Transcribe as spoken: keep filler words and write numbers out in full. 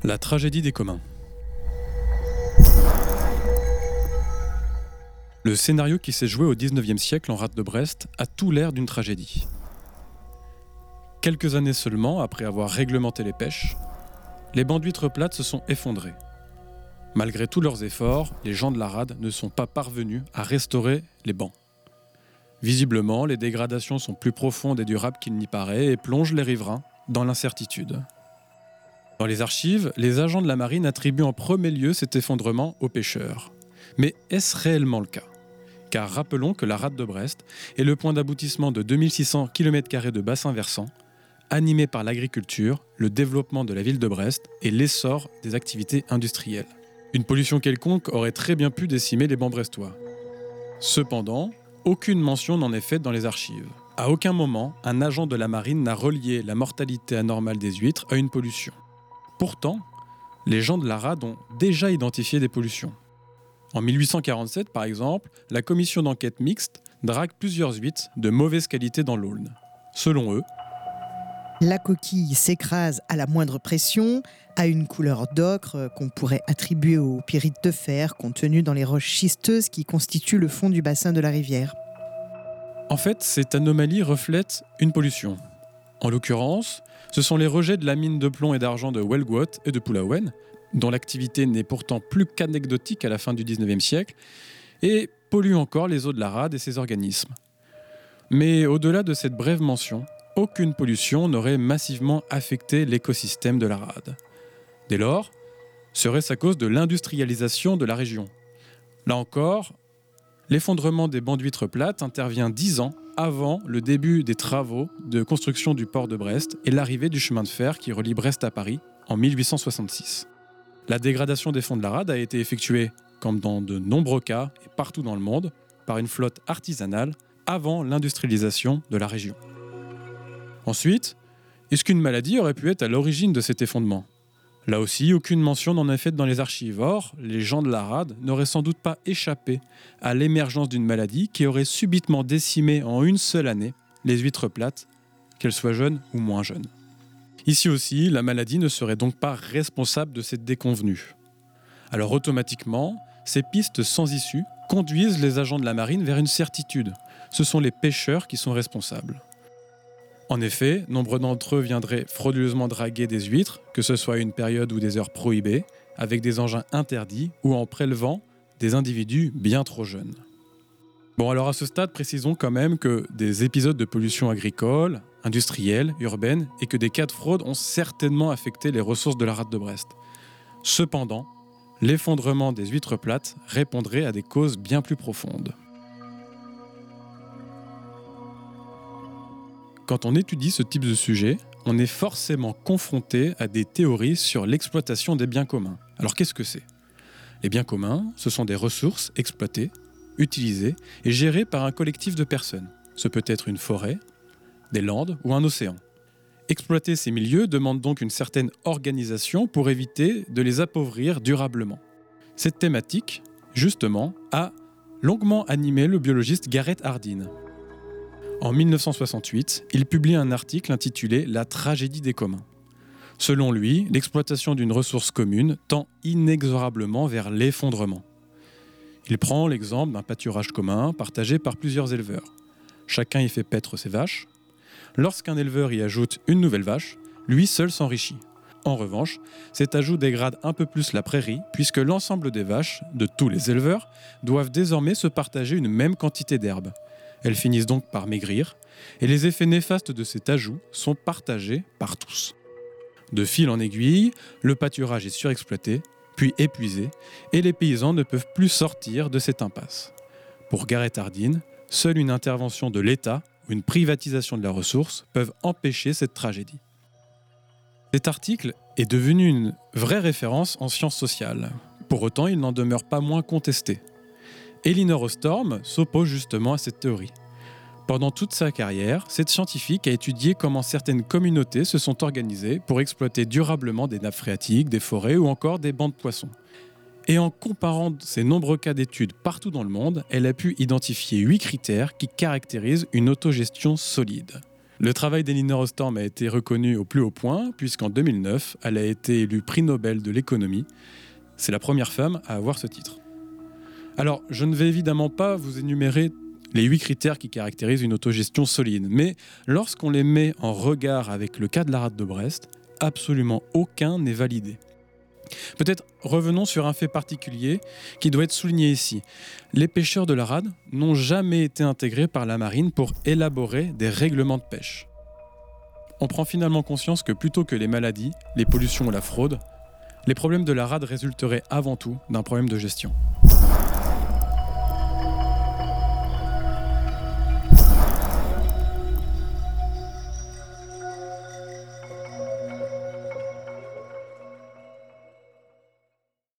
La tragédie des communs. Le scénario qui s'est joué au dix-neuvième siècle en rade de Brest a tout l'air d'une tragédie. Quelques années seulement après avoir réglementé les pêches, les bancs d'huîtres plates se sont effondrés. Malgré tous leurs efforts, les gens de la rade ne sont pas parvenus à restaurer les bancs. Visiblement, les dégradations sont plus profondes et durables qu'il n'y paraît et plongent les riverains dans l'incertitude. Dans les archives, les agents de la marine attribuent en premier lieu cet effondrement aux pêcheurs. Mais est-ce réellement le cas ? Car rappelons que la rade de Brest est le point d'aboutissement de deux mille six cents kilomètres carrés de bassin versant, animé par l'agriculture, le développement de la ville de Brest et l'essor des activités industrielles. Une pollution quelconque aurait très bien pu décimer les bancs brestois. Cependant, aucune mention n'en est faite dans les archives. À aucun moment, un agent de la marine n'a relié la mortalité anormale des huîtres à une pollution. Pourtant, les gens de la rade ont déjà identifié des pollutions. En mille huit cent quarante-sept, par exemple, la commission d'enquête mixte drague plusieurs huîtres de mauvaise qualité dans l'Aulne. Selon eux, la coquille s'écrase à la moindre pression, a une couleur d'ocre qu'on pourrait attribuer au pyrite de fer contenu dans les roches schisteuses qui constituent le fond du bassin de la rivière. En fait, cette anomalie reflète une pollution. En l'occurrence, ce sont les rejets de la mine de plomb et d'argent de Welgoat et de Poulaouen, dont l'activité n'est pourtant plus qu'anecdotique à la fin du dix-neuvième siècle, et pollue encore les eaux de la rade et ses organismes. Mais au-delà de cette brève mention, aucune pollution n'aurait massivement affecté l'écosystème de la rade. Dès lors, serait-ce à cause de l'industrialisation de la région ? Là encore, l'effondrement des bancs d'huîtres plates intervient dix ans avant le début des travaux de construction du port de Brest et l'arrivée du chemin de fer qui relie Brest à Paris en mille huit cent soixante-six. La dégradation des fonds de la rade a été effectuée, comme dans de nombreux cas et partout dans le monde, par une flotte artisanale avant l'industrialisation de la région. Ensuite, est-ce qu'une maladie aurait pu être à l'origine de cet effondrement ? Là aussi, aucune mention n'en est faite dans les archives. Or, les gens de la rade n'auraient sans doute pas échappé à l'émergence d'une maladie qui aurait subitement décimé en une seule année les huîtres plates, qu'elles soient jeunes ou moins jeunes. Ici aussi, la maladie ne serait donc pas responsable de cette déconvenue. Alors automatiquement, ces pistes sans issue conduisent les agents de la marine vers une certitude. Ce sont les pêcheurs qui sont responsables. En effet, nombre d'entre eux viendraient frauduleusement draguer des huîtres, que ce soit à une période ou des heures prohibées, avec des engins interdits ou en prélevant des individus bien trop jeunes. Bon, alors à ce stade, précisons quand même que des épisodes de pollution agricole, industrielle, urbaine et que des cas de fraude ont certainement affecté les ressources de la rade de Brest. Cependant, l'effondrement des huîtres plates répondrait à des causes bien plus profondes. Quand on étudie ce type de sujet, on est forcément confronté à des théories sur l'exploitation des biens communs. Alors qu'est-ce que c'est ? Les biens communs, ce sont des ressources exploitées, utilisées et gérées par un collectif de personnes. Ce peut être une forêt, des landes ou un océan. Exploiter ces milieux demande donc une certaine organisation pour éviter de les appauvrir durablement. Cette thématique, justement, a longuement animé le biologiste Garrett Hardin. En mille neuf cent soixante-huit, il publie un article intitulé « La tragédie des communs ». Selon lui, l'exploitation d'une ressource commune tend inexorablement vers l'effondrement. Il prend l'exemple d'un pâturage commun partagé par plusieurs éleveurs. Chacun y fait paître ses vaches. Lorsqu'un éleveur y ajoute une nouvelle vache, lui seul s'enrichit. En revanche, cet ajout dégrade un peu plus la prairie puisque l'ensemble des vaches, de tous les éleveurs, doivent désormais se partager une même quantité d'herbe. Elles finissent donc par maigrir, et les effets néfastes de cet ajout sont partagés par tous. De fil en aiguille, le pâturage est surexploité, puis épuisé, et les paysans ne peuvent plus sortir de cette impasse. Pour Garrett Hardin, seule une intervention de l'État ou une privatisation de la ressource peuvent empêcher cette tragédie. Cet article est devenu une vraie référence en sciences sociales. Pour autant, il n'en demeure pas moins contesté. Elinor Ostrom s'oppose justement à cette théorie. Pendant toute sa carrière, cette scientifique a étudié comment certaines communautés se sont organisées pour exploiter durablement des nappes phréatiques, des forêts ou encore des bancs de poissons. Et en comparant ces nombreux cas d'études partout dans le monde, elle a pu identifier huit critères qui caractérisent une autogestion solide. Le travail d'Elinor Ostrom a été reconnu au plus haut point, puisqu'en deux mille neuf, elle a été élue prix Nobel de l'économie. C'est la première femme à avoir ce titre. Alors, je ne vais évidemment pas vous énumérer les huit critères qui caractérisent une autogestion solide, mais lorsqu'on les met en regard avec le cas de la rade de Brest, absolument aucun n'est validé. Peut-être revenons sur un fait particulier qui doit être souligné ici. Les pêcheurs de la rade n'ont jamais été intégrés par la marine pour élaborer des règlements de pêche. On prend finalement conscience que plutôt que les maladies, les pollutions ou la fraude, les problèmes de la rade résulteraient avant tout d'un problème de gestion.